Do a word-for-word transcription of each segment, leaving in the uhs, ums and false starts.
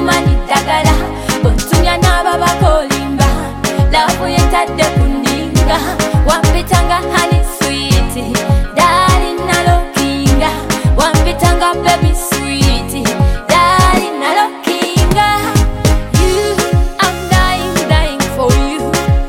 tamanyi ddagala bontunya n'ababaka olimba laavu yentadde ku nninga wampitanga honey sweet darling nalokinga wampitanga baby sweet darling nalokinga you I'm dying dying for you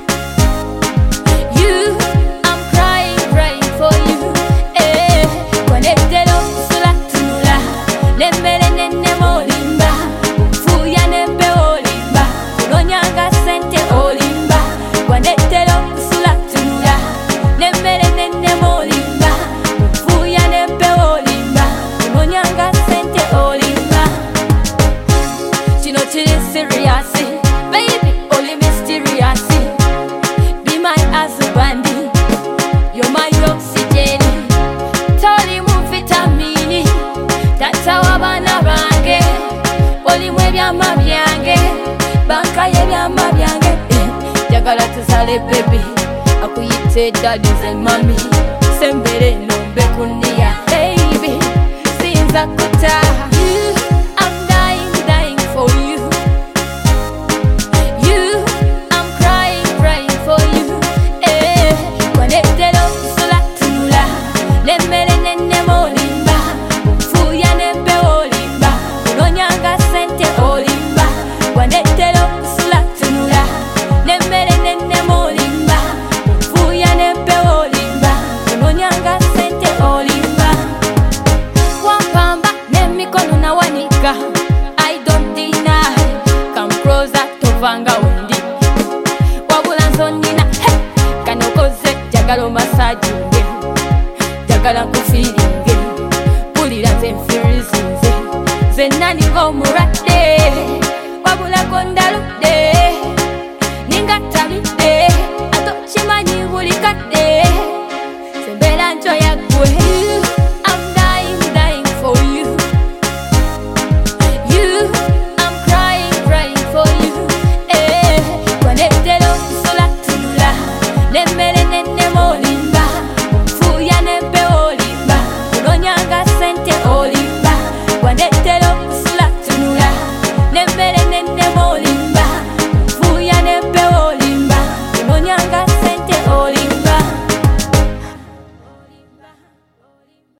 you I'm crying crying for you eh kweneddera okusula tunula nemmere nennema olimba nfuuya nempewo olimba kunonyanga sente olimba kweneddera okusula tunula nemmere nennema olimba nfuuya nempewo olimba kunonyanga sente olimba kino kiri serious baby oli mysterious be my husband you're my oxygen tolimu vitamini tata w'abaana bange olimu ebyama byange banka y'ebyama byange njagala tuzale baby akuyite daddy ze mami sembere nombe kundiya baby sinza kutaaha you I'm dying dying for you you I'm crying crying for you eh kweneddera okusula tunula nemmere nennema olimba nfuuya nempewo olimba kunonyanga sente olimba kweneddera okusula tunula nemmere nennema olimba nfuuya nempewo olimba kunonyanga sente olimba wampamba n'emikono nawanika I don't deny come closer tovanga undi wabula nsonina kanokoze jagala omasajinge jagala nkufiiringe mpulira nze nfirizinze zenna ninga omulwadde wabulako ndaludde ninga tabidde ate okimanyi buli kadde sembeera njoya ggwe I'm dying dying for you you I'm crying crying for you eh kweneddera okusula tunula nemmere nennema olimba nfuuya nempewo olimba kunonyanga sente olimba kweneddera okusula tunula nemmere